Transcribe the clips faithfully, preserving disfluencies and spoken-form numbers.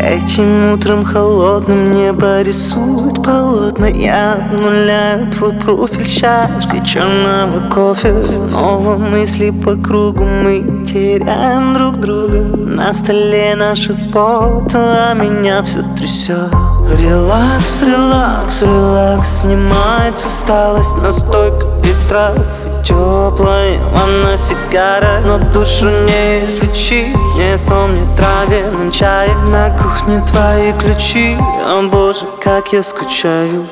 Этим утром холодным небо рисует полотна. Я обнуляю твой профиль чашкой черного кофе. Снова мысли по кругу, мы теряем друг друга. На столе наши фото, а меня все трясет. Релакс, релакс, релакс, снимает усталость. Настойка из трав и теплая ванна, сигара. Но душу не излечить, не сном, не травяным чаем. На кухне твои ключи, о боже, как я скучаю.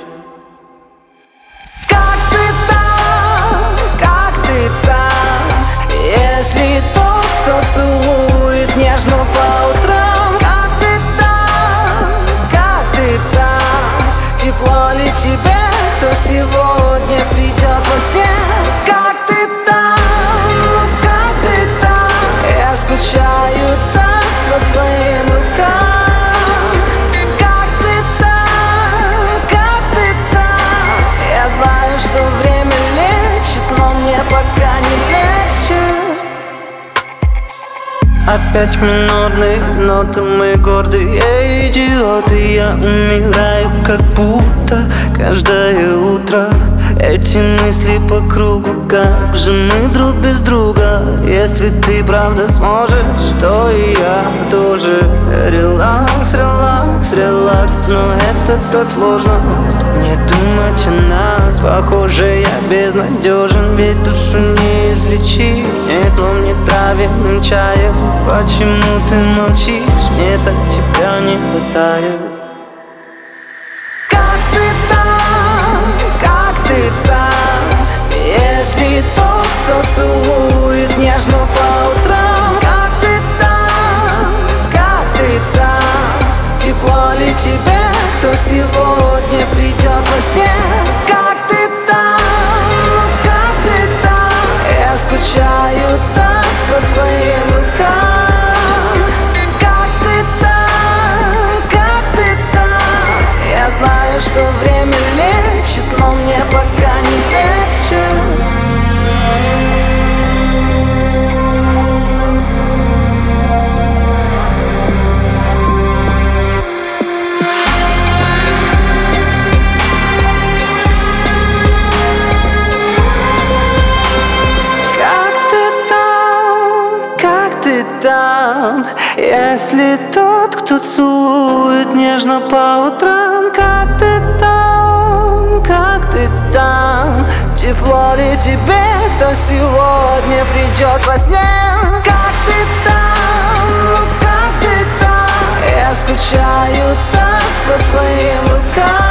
Как ты там, как ты там, если тот, кто целует нежно по утрам? Как ты там, как ты там, тепло ли тебе, кто сегодня придет во сне? Как ты там, как ты там, я скучаю так по твоим рукам. Как ты там, как ты там, я знаю, что время лечит, но мне пока не легче. Опять минорные ноты, мы гордые идиоты. Я умираю, как будто каждое утро. Эти мысли по кругу, как же мы друг без друга? Если ты правда сможешь, то и я тоже. Релакс, релакс, релакс, но это так сложно. Не думать о нас, похоже, я безнадежен. Ведь душу не излечить, ни сном, ни травяным чаем. Почему ты молчишь, мне так тебя не хватает. Как ты там, как ты там, если тот, кто целует нежно по утрам? Как ты там, как ты там, тепло ли тебе, кто сегодня придет во сне? Как ты там, как ты там, я скучаю так по твоим рукам. Как ты там, как ты там, я знаю, что время лечит, но мне пока не легче. Там, если тот, кто целует нежно по утрам? Как ты там, как ты там, тепло ли тебе, кто сегодня придет во сне? Как ты там, как ты там, я скучаю так по твоим рукам.